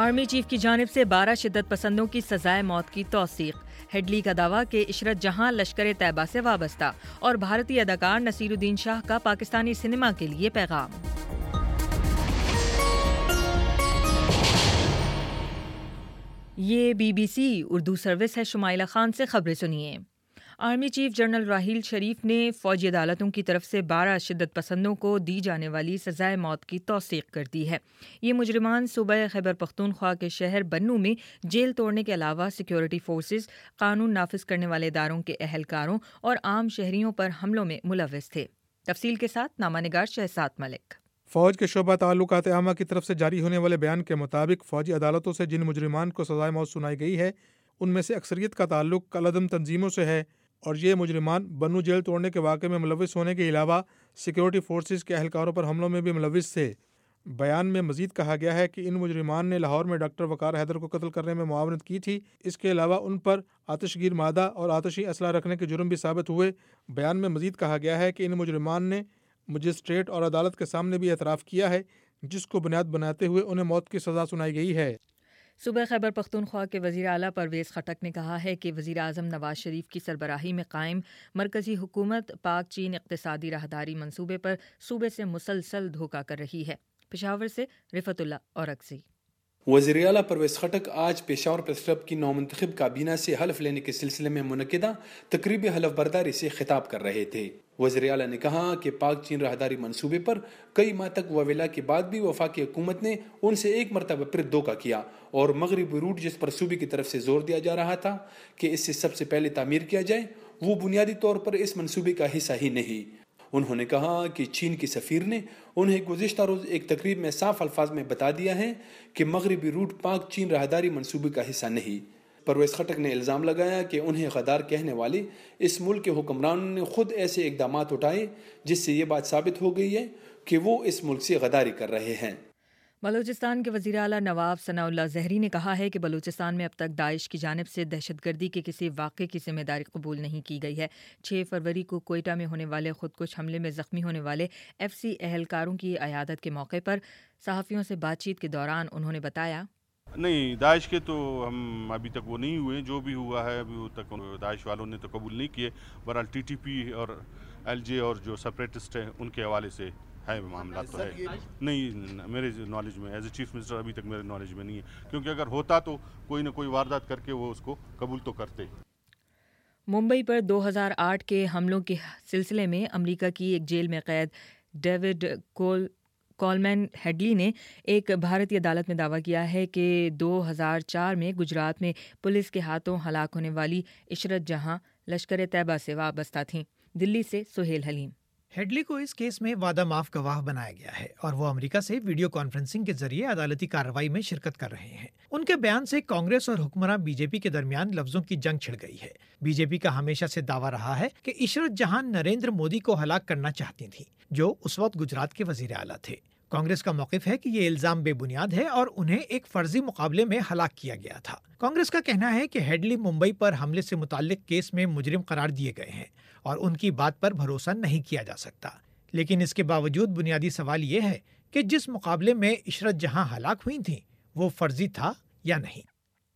Army chief کی جانب سے 12 شدت پسندوں کی سزائے موت کی توثیق۔ ہیڈلی کا دعویٰ کہ عشرت جہاں لشکر طیبہ سے وابستہ، اور بھارتی اداکار نصیر الدین شاہ کا پاکستانی سینما کے لیے پیغام۔ یہ BBC اردو سروس ہے۔ شمائلہ خان سے خبریں سنیے۔ Army chief general Raheel Sharif نے فوجی عدالتوں کی طرف سے 12 شدت پسندوں کو دی جانے والی سزائے موت کی توثیق کر دی ہے۔ یہ مجرمان صوبہ خیبر پختونخوا کے شہر بنوں میں جیل توڑنے کے علاوہ سیکیورٹی فورسز، قانون نافذ کرنے والے اداروں کے اہلکاروں اور عام شہریوں پر حملوں میں ملوث تھے۔ تفصیل کے ساتھ نامہ نگار شہزاد ملک۔ فوج کے شعبہ تعلقات عامہ کی طرف سے جاری ہونے والے بیان کے مطابق فوجی عدالتوں سے جن مجرمان کو سزائے موت سنائی گئی ہے ان میں سے اکثریت کا تعلق کالعدم تنظیموں سے ہے، اور یہ مجرمان بنوں جیل توڑنے کے واقعے میں ملوث ہونے کے علاوہ سیکیورٹی فورسز کے اہلکاروں پر حملوں میں بھی ملوث تھے۔ بیان میں مزید کہا گیا ہے کہ ان مجرمان نے لاہور میں ڈاکٹر وقار حیدر کو قتل کرنے میں معاونت کی تھی۔ اس کے علاوہ ان پر آتش گیر مادہ اور آتشی اسلحہ رکھنے کے جرم بھی ثابت ہوئے۔ بیان میں مزید کہا گیا ہے کہ ان مجرمان نے مجسٹریٹ اور عدالت کے سامنے بھی اعتراف کیا ہے، جس کو بنیاد بناتے ہوئے انہیں موت کی سزا سنائی گئی ہے۔ صوبہ خیبر پختونخوا کے وزیر اعلیٰ پرویز خٹک نے کہا ہے کہ وزیر اعظم نواز شریف کی سربراہی میں قائم مرکزی حکومت پاک چین اقتصادی راہداری منصوبے پر صوبے سے مسلسل دھوکہ کر رہی ہے۔ پشاور سے رفعت اللہ اورکزئی۔ وزیر اعلیٰ پرویز خٹک آج پشاور پریس کلب کی نومنتخب کابینہ سے حلف لینے کے سلسلے میں منعقدہ تقریب حلف برداری سے خطاب کر رہے تھے۔ وزیر اعلیٰ نے کہا کہ پاک چین راہداری منصوبے پر کئی ماہ تک وویلا کے بعد بھی وفاقی حکومت نے ان سے ایک مرتبہ پھر دھوکہ کیا، اور مغربی روٹ جس پر صوبے کی طرف سے زور دیا جا رہا تھا کہ اس سے سب سے پہلے تعمیر کیا جائے، وہ بنیادی طور پر اس منصوبے کا حصہ ہی نہیں۔ انہوں نے کہا کہ چین کے سفیر نے انہیں گزشتہ روز ایک تقریب میں صاف الفاظ میں بتا دیا ہے کہ مغربی روٹ پاک چین راہداری منصوبے کا حصہ نہیں۔ پرویز خٹک نے الزام لگایا کہ انہیں غدار کہنے والے اس ملک کے حکمرانوں نے خود ایسے اقدامات اٹھائے جس سے یہ بات ثابت ہو گئی ہے کہ وہ اس ملک سے غداری کر رہے ہیں۔ بلوچستان کے وزیر اعلیٰ نواب ثناء اللہ زہری نے کہا ہے کہ بلوچستان میں اب تک داعش کی جانب سے دہشت گردی کے کسی واقعے کی ذمہ داری قبول نہیں کی گئی ہے۔ 6 فروری کو کوئٹہ میں ہونے والے خودکش حملے میں زخمی ہونے والے FCC اہلکاروں کی عیادت کے موقع پر صحافیوں سے بات چیت کے دوران انہوں نے بتایا، نہیں، داعش کے تو ہم ابھی تک وہ نہیں ہوئے، جو بھی ہوا ہے ابھی تک داعش والوں نے تو قبول نہیں کیے۔ بہرحال TTP اور LJ اور جو سپریٹسٹ ہیں ان کے حوالے سے ہے معاملات تو ہے نہیں، میرے نالج میں ایز اے چیف منسٹر ابھی تک میرے نالج میں نہیں ہے، کیونکہ اگر ہوتا تو کوئی نہ کوئی واردات کر کے وہ اس کو قبول تو کرتے۔ ممبئی پر 2008 کے حملوں کے سلسلے میں امریکہ کی ایک جیل میں قید ڈیوڈ کولمین ہیڈلی نے ایک بھارتی عدالت میں دعویٰ کیا ہے کہ 2004 میں گجرات میں پولیس کے ہاتھوں ہلاک ہونے والی عشرت جہاں لشکر طیبہ سے وابستہ تھیں۔ دلی سے سہیل حلیم۔ ہیڈلی کو اس کیس میں وعدہ معاف گواہ بنایا گیا ہے اور وہ امریکہ سے ویڈیو کانفرنسنگ کے ذریعے عدالتی کارروائی میں شرکت کر رہے ہیں۔ ان کے بیان سے کانگریس اور حکمراں BJP کے درمیان لفظوں کی جنگ چھڑ گئی ہے۔ BJP کا ہمیشہ سے دعویٰ رہا ہے کہ عشرت جہاں نریندر مودی کو ہلاک کرنا چاہتی تھیں، جو اس وقت گجرات کے وزیر اعلیٰ تھے۔ کانگریس کا موقف ہے کہ یہ الزام بے بنیاد ہے اور انہیں ایک فرضی مقابلے میں ہلاک کیا گیا تھا۔ کانگریس کا کہنا ہے کہ ہیڈلی ممبئی پر حملے سے متعلق کیس میں مجرم قرار دیے گئے ہیں اور ان کی بات پر بھروسہ نہیں کیا جا سکتا، لیکن اس کے باوجود بنیادی سوال یہ ہے کہ جس مقابلے میں عشرت جہاں ہلاک ہوئی تھیں وہ فرضی تھا یا نہیں۔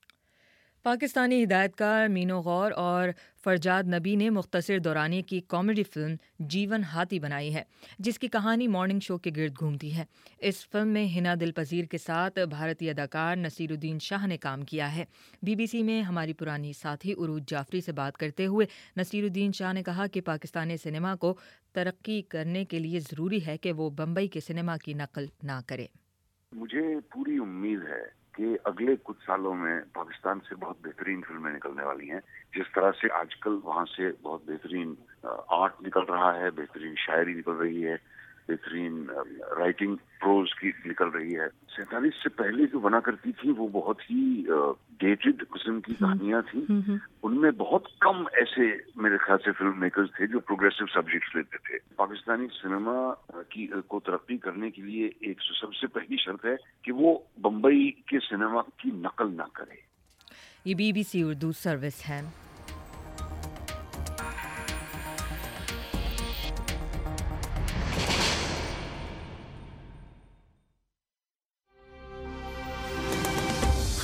پاکستانی ہدایت کار مینو غور اور فرجاد نبی نے مختصر دورانیے کی کامیڈی فلم جیون ہاتھی بنائی ہے، جس کی کہانی مارننگ شو کے گرد گھومتی ہے۔ اس فلم میں ہنا دل پذیر کے ساتھ بھارتی اداکار نصیر الدین شاہ نے کام کیا ہے۔ BBC میں ہماری پرانی ساتھی عروج جعفری سے بات کرتے ہوئے نصیر الدین شاہ نے کہا کہ پاکستانی سنیما کو ترقی کرنے کے لیے ضروری ہے کہ وہ بمبئی کے سنیما کی نقل نہ کرے۔ مجھے پوری امید ہے کہ اگلے کچھ سالوں میں پاکستان سے بہت بہترین فلمیں نکلنے والی ہیں۔ جس طرح سے آج کل وہاں سے بہت بہترین آرٹ نکل رہا ہے، بہترین شاعری نکل رہی ہے، بہترین رائٹنگ پروز کی نکل رہی ہے۔ 47 سے پہلے جو بنا کرتی تھی وہ بہت ہی ڈیٹڈ قسم کی کہانیاں تھیں۔ ان میں بہت کم ایسے میرے خیال سے فلم میکرز تھے جو پروگریسو سبجیکٹس لیتے تھے۔ پاکستانی سنیما کو ترقی کرنے کے لیے ایک سب سے پہلی شرط ہے کہ وہ بمبئی کے سنیما کی نقل نہ کرے۔ یہ BBC اردو سروس ہے۔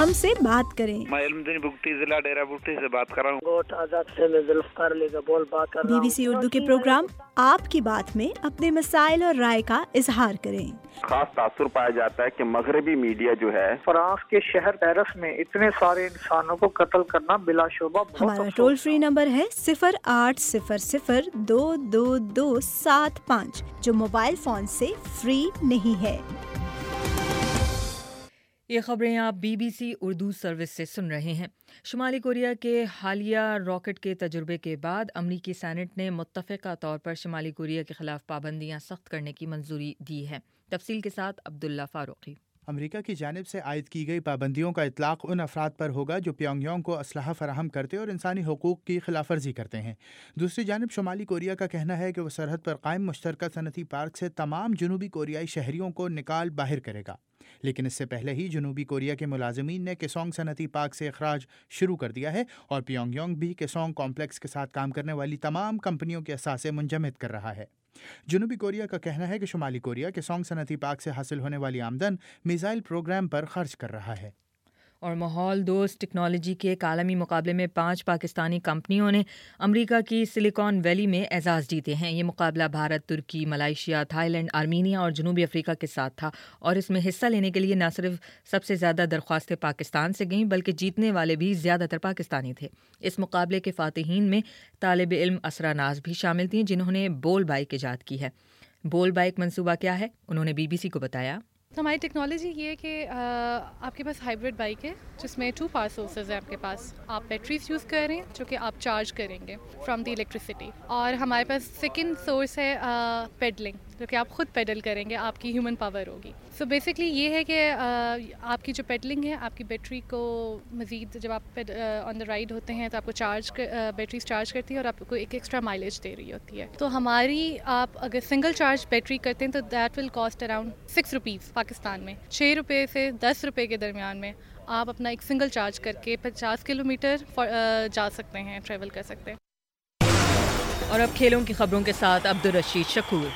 ہم سے بات کریں۔ میں علمدین بگٹی ضلع ڈیرہ بگٹی سے بات کر رہا ہوں۔ گوٹ آزاد سے میں ذوالفقار علی کا بول بات کر رہا ہوں۔ BBC اردو کے پروگرام آپ کی بات میں اپنے مسائل اور رائے کا اظہار کریں۔ خاص تاثر پایا جاتا ہے کہ مغربی میڈیا جو ہے فرانس کے شہر پیرس میں اتنے سارے انسانوں کو قتل کرنا بلا شبہ بہت ہمارا ٹول فری نمبر ہے 0800-2275 جو موبائل فون سے فری نہیں ہے۔ یہ خبریں آپ BBC اردو سروس سے سن رہے ہیں۔ شمالی کوریا کے حالیہ راکٹ کے تجربے کے بعد امریکی سینٹ نے متفقہ طور پر شمالی کوریا کے خلاف پابندیاں سخت کرنے کی منظوری دی ہے۔ تفصیل کے ساتھ عبداللہ فاروقی۔ امریکہ کی جانب سے عائد کی گئی پابندیوں کا اطلاق ان افراد پر ہوگا جو پیونگ یانگ کو اسلحہ فراہم کرتے اور انسانی حقوق کی خلاف ورزی کرتے ہیں۔ دوسری جانب شمالی کوریا کا کہنا ہے کہ وہ سرحد پر قائم مشترکہ صنعتی پارک سے تمام جنوبی کوریائی شہریوں کو نکال باہر کرے گا، لیکن اس سے پہلے ہی جنوبی کوریا کے ملازمین نے کیسونگ صنعتی پارک سے اخراج شروع کر دیا ہے اور پیونگ یانگ بھی کیسونگ کمپلیکس کے ساتھ کام کرنے والی تمام کمپنیوں کے اثاثے منجمد کر رہا ہے۔ جنوبی کوریا کا کہنا ہے کہ شمالی کوریا کیسونگ صنعتی پارک سے حاصل ہونے والی آمدن میزائل پروگرام پر خرچ کر رہا ہے۔ اور ماحول دوست ٹیکنالوجی کے ایک عالمی مقابلے میں 5 پاکستانی کمپنیوں نے امریکہ کی سلیکان ویلی میں اعزاز جیتے ہیں۔ یہ مقابلہ Bharat, Turkey, Malaysia, Thailand, Armenia اور جنوبی افریقہ کے ساتھ تھا، اور اس میں حصہ لینے کے لیے نہ صرف سب سے زیادہ درخواستیں پاکستان سے گئیں بلکہ جیتنے والے بھی زیادہ تر پاکستانی تھے۔ اس مقابلے کے فاتحین میں طالب علم اسرا ناز بھی شامل تھیں جنہوں نے بول بائک ایجاد کی ہے۔ بول بائک منصوبہ کیا ہے، انہوں نے BBC کو بتایا۔ ہماری ٹیکنالوجی یہ ہے کہ آپ کے پاس ہائیبرڈ بائک ہے جس میں 2 پاور سورسز ہیں آپ کے پاس۔ آپ بیٹریز یوز کر رہے ہیں جو کہ آپ چارج کریں گے فرام دی الیکٹریسٹی، اور ہمارے پاس سیکنڈ سورس ہے پیڈلنگ، جو کہ آپ خود پیڈل کریں گے، آپ کی ہیومن پاور ہوگی۔ سو بیسکلی یہ ہے کہ آپ کی جو پیڈلنگ ہے آپ کی بیٹری کو مزید، جب آپ آن دا رائڈ ہوتے ہیں تو آپ کو بیٹریز چارج کرتی ہے اور آپ کو ایک ایکسٹرا مائلیج دے رہی ہوتی ہے۔ تو ہماری آپ اگر سنگل چارج بیٹری کرتے ہیں تو that will cost around 6 rupees Pakistan میں، 6 روپے سے 10 روپے کے درمیان میں آپ اپنا ایک سنگل چارج کر کے 50 کلومیٹر جا سکتے ہیں، ٹریول کر سکتے ہیں۔ اور اب کھیلوں کی خبروں کے ساتھ عبدالرشید شکور۔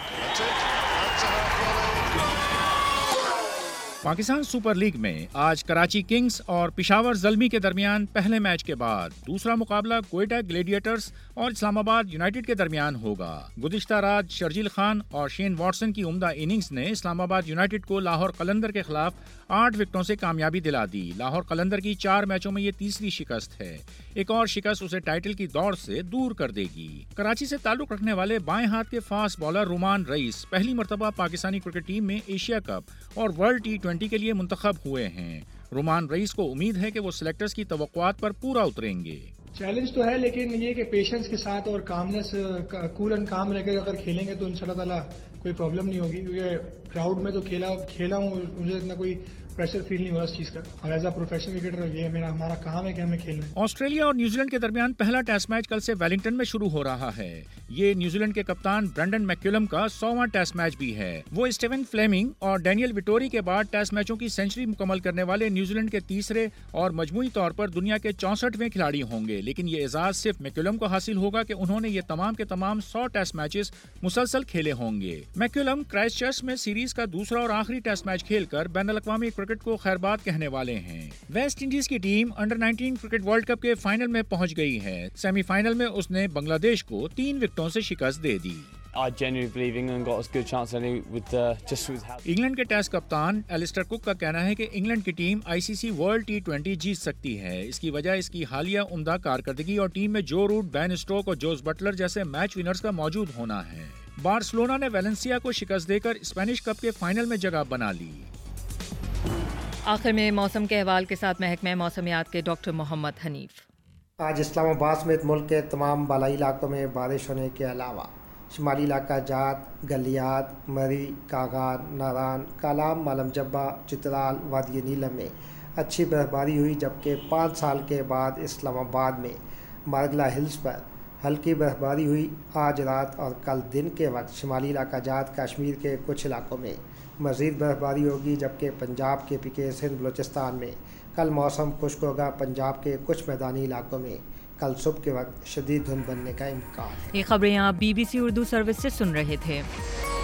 پاکستان سپر لیگ میں آج کراچی کنگز اور پشاور زلمی کے درمیان پہلے میچ کے بعد دوسرا مقابلہ کوئٹہ گلیڈیٹرز اور اسلام آباد یونائیٹڈ کے درمیان ہوگا۔ گزشتہ رات شرجیل خان اور شین واٹسن کی عمدہ اننگز نے اسلام آباد یونائیٹڈ کو لاہور قلندر کے خلاف 8 وکٹوں سے کامیابی دلا دی۔ لاہور قلندر کی 4 میچوں میں یہ تیسری شکست ہے۔ ایک اور شکست اسے ٹائٹل کی دوڑ سے دور کر دے گی۔ کراچی سے تعلق رکھنے والے بائیں ہاتھ کے فاسٹ بالر رومان رئیس پہلی مرتبہ پاکستانی کرکٹ ٹیم میں ایشیا کپ اور ورلڈ T20 کے لیے منتخب ہوئے ہیں۔ رومان رئیس کو امید ہے کہ وہ سلیکٹرز کی توقعات پر پورا اتریں گے۔ چیلنج تو ہے، لیکن یہ کہ پیشنس کے ساتھ اور کامنس، کول اینڈ کام رہ کر اگر کھیلیں گے تو انشاءاللہ تعالیٰ کوئی پرابلم نہیں ہوگی، کیونکہ کراؤڈ میں تو کھیلا ہوں، مجھے اتنا کوئی پریشر فیل نہیں ہوا اس چیز کا، اور ایز اے پروفیشنل کرکٹر یہ ہمارا کام ہے کہ ہمیں کھیلنا ہے۔ آسٹریلیا اور نیوزی لینڈ کے درمیان پہلا ٹیسٹ میچ کل سے ویلنگٹن میں شروع ہو رہا ہے۔ یہ نیوزی لینڈ کے کپتان برینڈن میکیولم کا 100واں ٹیسٹ میچ بھی ہے۔ وہ اسٹیون فلیمنگ اور ڈینیل ویٹوری کے بعد ٹیسٹ میچوں کی سینچری مکمل کرنے والے نیوزی لینڈ کے تیسرے اور مجموعی طور پر دنیا کے 64ویں کھلاڑی ہوں گے، لیکن یہ اعزاز صرف میکیولم کو حاصل ہوگا کہ انہوں نے یہ تمام کے تمام 100 ٹیسٹ میچز مسلسل کھیلے ہوں گے۔ میکیولم کرائسٹ چرچ میں سیریز کا دوسرا اور آخری ٹیسٹ میچ کھیل کر بین الاقوامی کرکٹ کو خیرباد کہنے والے ہیں۔ ویسٹ انڈیز کی team under 19 cricket world cup کے فائنل میں پہنچ گئی ہے۔ سیمی فائنل میں اس نے بنگلہ دیش کو 3 وکٹوں سے شکست دے دی۔ انگلینڈ کے ٹیسٹ کپتان ایلسٹر کک کا کہنا ہے کہ انگلینڈ کی ٹیم ICC ورلڈ T20 جیت سکتی ہے۔ اس کی وجہ اس کی حالیہ عمدہ کارکردگی اور ٹیم میں جو روٹ، بین اسٹوک اور جوز بٹلر جیسے میچ ونرز کا موجود ہونا ہے۔ بارسلونا نے ویلنسیا کو شکست دے کر اسپینش کپ کے فائنل میں جگہ بنا لی۔ آخر میں موسم کے احوال کے ساتھ محکمہ موسمیات کے ڈاکٹر محمد حنیف۔ آج اسلام آباد سمیت ملک کے تمام بالائی علاقوں میں بارش ہونے کے علاوہ شمالی علاقہ جات، گلیات، مری، کاغان، ناران، کالام، مالم جبہ، چترال، وادی نیلم میں اچھی برفباری ہوئی، جبکہ 5 سال کے بعد اسلام آباد میں مارگلا ہلز پر ہلکی برفباری ہوئی۔ آج رات اور کل دن کے وقت شمالی علاقہ جات کشمیر کے کچھ علاقوں میں مزید برفباری ہوگی، جبکہ پنجاب کے PK سندھ بلوچستان میں کل موسم خشک ہوگا۔ پنجاب کے کچھ میدانی علاقوں میں کل صبح کے وقت شدید دھند بننے کا امکان ہے۔ یہ خبریں آپ BBC اردو سروس سے سن رہے تھے۔